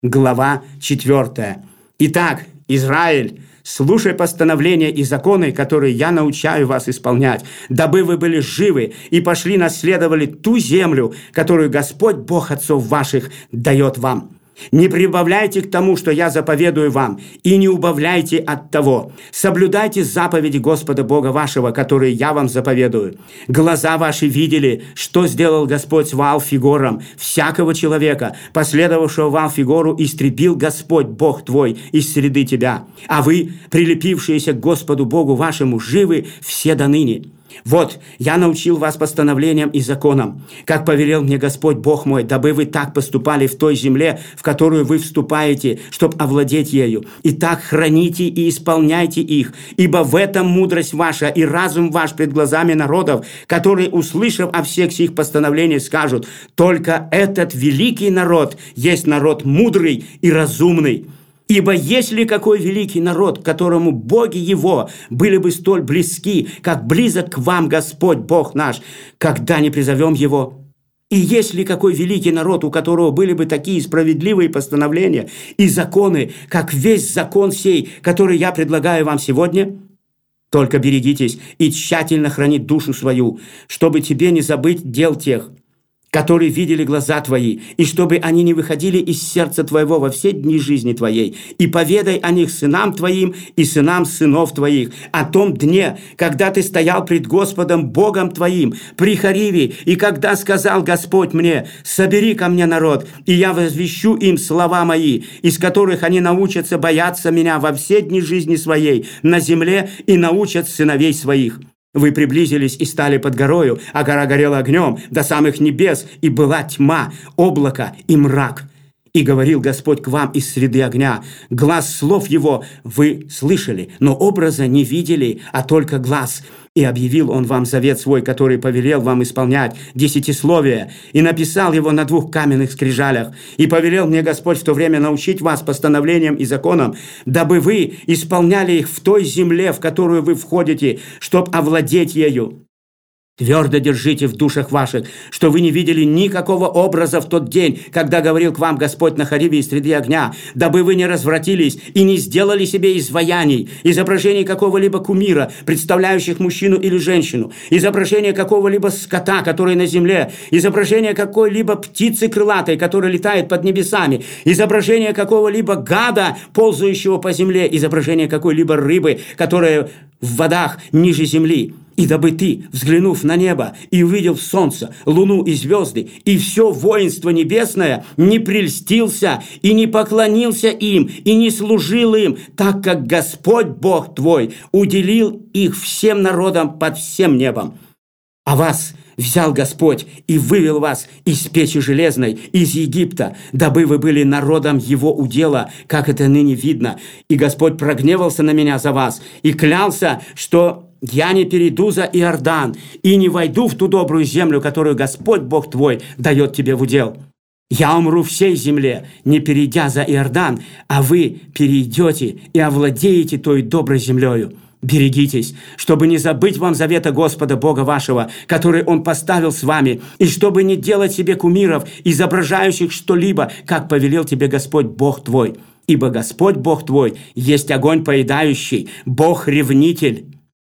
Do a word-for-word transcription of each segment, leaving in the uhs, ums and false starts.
Глава четвёртая. Итак, Израиль, слушай постановления и законы, которые я научаю вас исполнять, дабы вы были живы и пошли наследовали ту землю, которую Господь, Бог отцов ваших, дает вам. Не прибавляйте к тому, что я заповедую вам, и не убавляйте от того. Соблюдайте заповеди Господа Бога вашего, которые я вам заповедую. Глаза ваши видели, что сделал Господь с Ваал-Фигором. Всякого человека, последовавшего Ваал-Фигору, истребил Господь Бог твой из среды тебя. А вы, прилепившиеся к Господу Богу вашему, живы все до ныне. Вот, я научил вас постановлениям и законам, как повелел мне Господь Бог мой, дабы вы так поступали в той земле, в которую вы вступаете, чтоб овладеть ею. И так храните и исполняйте их, ибо в этом мудрость ваша и разум ваш пред глазами народов, которые, услышав о всех сих постановлениях, скажут: только этот великий народ есть народ мудрый и разумный. Ибо есть ли какой великий народ, которому боги его были бы столь близки, как близок к вам Господь Бог наш, когда не призовем его? И есть ли какой великий народ, у которого были бы такие справедливые постановления и законы, как весь закон сей, который я предлагаю вам сегодня? Только берегитесь и тщательно хранить душу свою, чтобы тебе не забыть дел тех, которые видели глаза твои, и чтобы они не выходили из сердца твоего во все дни жизни твоей. И поведай о них сынам твоим и сынам сынов твоих, о том дне, когда ты стоял пред Господом Богом твоим при Хариве, и когда сказал Господь мне: собери ко мне народ, и я возвещу им слова мои, из которых они научатся бояться меня во все дни жизни своей на земле и научат сыновей своих. Вы приблизились и стали под горою, а гора горела огнем до самых небес, и была тьма, облако и мрак. И говорил Господь к вам из среды огня. Глас слов его вы слышали, но образа не видели, а только глас. И объявил он вам завет свой, который повелел вам исполнять, десятисловие, и написал его на двух каменных скрижалях. И повелел мне Господь в то время научить вас постановлениям и законам, дабы вы исполняли их в той земле, в которую вы входите, чтоб овладеть ею. Твердо держите в душах ваших, что вы не видели никакого образа в тот день, когда говорил к вам Господь на Хариве из среды огня, дабы вы не развратились и не сделали себе изваяний, изображений какого-либо кумира, представляющих мужчину или женщину, изображение какого-либо скота, который на земле, изображение какой-либо птицы крылатой, которая летает под небесами, изображение какого-либо гада, ползающего по земле, изображение какой-либо рыбы, которая в водах ниже земли. И дабы ты, взглянув на небо и увидев солнце, луну и звезды, и все воинство небесное, не прельстился и не поклонился им, и не служил им, так как Господь Бог твой уделил их всем народам под всем небом. А вас взял Господь и вывел вас из печи железной, из Египта, дабы вы были народом Его удела, как это ныне видно. И Господь прогневался на меня за вас и клялся, что я не перейду за Иордан и не войду в ту добрую землю, которую Господь Бог твой дает тебе в удел. Я умру всей земле, не перейдя за Иордан, а вы перейдете и овладеете той доброй землею. Берегитесь, чтобы не забыть вам завета Господа Бога вашего, который Он поставил с вами, и чтобы не делать себе кумиров, изображающих что-либо, как повелел тебе Господь Бог твой. Ибо Господь Бог твой есть огонь поедающий, Бог-ревнитель.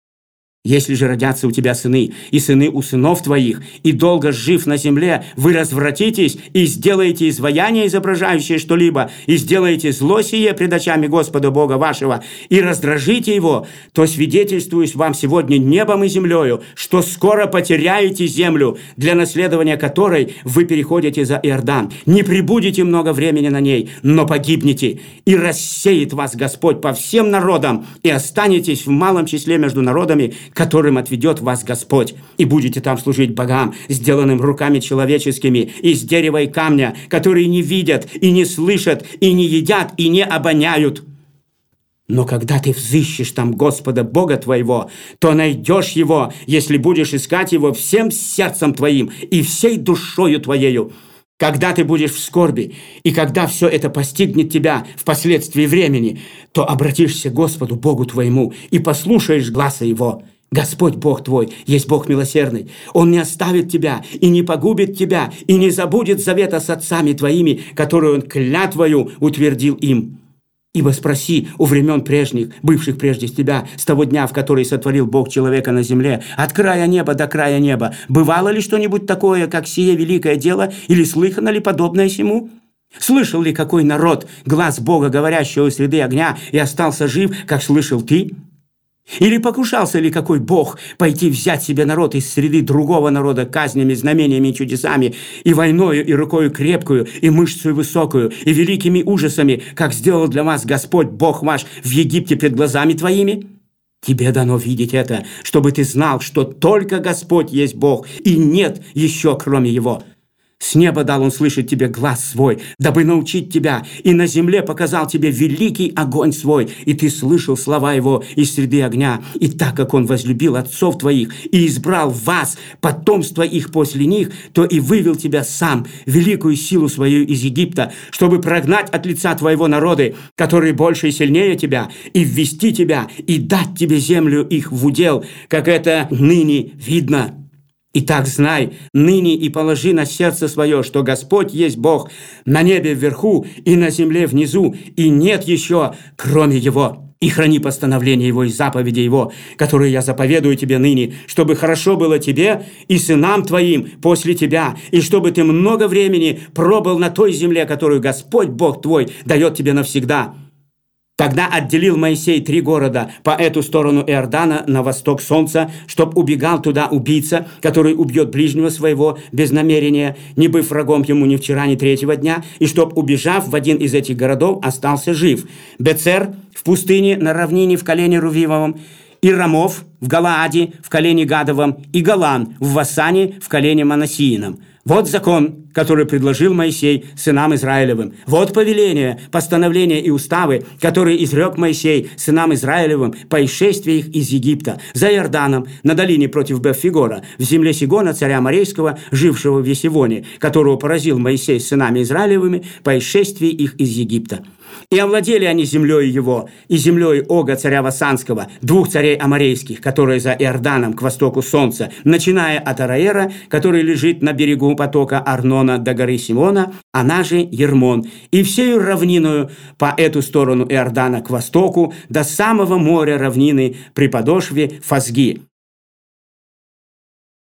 Если же родятся у тебя сыны, и сыны у сынов твоих, и долго жив на земле, вы развратитесь и сделаете изваяние, изображающее что-либо, и сделаете зло сие пред очами Господа Бога вашего, и раздражите его, то свидетельствуюсь вам сегодня небом и землею, что скоро потеряете землю, для наследования которой вы переходите за Иордан. Не пребудете много времени на ней, но погибнете, и рассеет вас Господь по всем народам, и останетесь в малом числе между народами, которым отведет вас Господь, и будете там служить богам, сделанным руками человеческими, из дерева и камня, которые не видят и не слышат, и не едят, и не обоняют. Но когда ты взыщешь там Господа Бога твоего, то найдешь Его, если будешь искать Его всем сердцем твоим и всей душою твоею. Когда ты будешь в скорби, и когда все это постигнет тебя впоследствии времени, то обратишься к Господу Богу твоему и послушаешь гласа Его. Господь Бог твой есть Бог милосердный. Он не оставит тебя и не погубит тебя, и не забудет завета с отцами твоими, которую Он клятвою утвердил им. Ибо спроси у времен прежних, бывших прежде тебя, с того дня, в который сотворил Бог человека на земле, от края неба до края неба, бывало ли что-нибудь такое, как сие великое дело, или слыхано ли подобное сему? Слышал ли какой народ глаз Бога, говорящего среды огня, и остался жив, как слышал ты? Или покушался ли какой Бог пойти взять себе народ из среды другого народа казнями, знамениями и чудесами, и войною, и рукою крепкую, и мышцей высокую, и великими ужасами, как сделал для вас Господь Бог ваш в Египте пред глазами твоими? Тебе дано видеть это, чтобы ты знал, что только Господь есть Бог, и нет еще кроме Его. С неба дал Он слышать тебе глас свой, дабы научить тебя, и на земле показал тебе великий огонь свой, и ты слышал слова Его из среды огня. И так как Он возлюбил отцов твоих и избрал вас, потомство их после них, то и вывел тебя сам, великую силу свою из Египта, чтобы прогнать от лица твоего народы, которые больше и сильнее тебя, и ввести тебя, и дать тебе землю их в удел, как это ныне видно. Итак, знай, ныне и положи на сердце свое, что Господь есть Бог на небе вверху и на земле внизу, и нет еще, кроме Его. И храни постановления Его и заповеди Его, которые я заповедую тебе ныне, чтобы хорошо было тебе и сынам твоим после тебя, и чтобы ты много времени пробыл на той земле, которую Господь Бог твой дает тебе навсегда». Тогда отделил Моисей три города по эту сторону Иордана на восток солнца, чтоб убегал туда убийца, который убьет ближнего своего без намерения, не быв врагом ему ни вчера, ни третьего дня, и чтоб, убежав в один из этих городов, остался жив. Бецер в пустыне на равнине в колене Рувимовом, и Рамов в Галааде в колене Гадовом, и Голан в Вассане в колене Манассиином. Вот закон, который предложил Моисей сынам Израилевым. Вот повеления, постановления и уставы, которые изрек Моисей сынам Израилевым по исшествии их из Египта, за Иорданом, на долине против Беф-Фигора, в земле Сигона, царя Морейского, жившего в Есивоне, которого поразил Моисей с сынами Израилевыми по исшествии их из Египта. И овладели они землей его, и землей Ога, царя Вассанского, двух царей аморейских, которые за Иорданом к востоку солнца, начиная от Араера, который лежит на берегу потока Арнона до горы Симона, она же Ермон, и всею равниною по эту сторону Иордана к востоку, до самого моря равнины при подошве Фазги.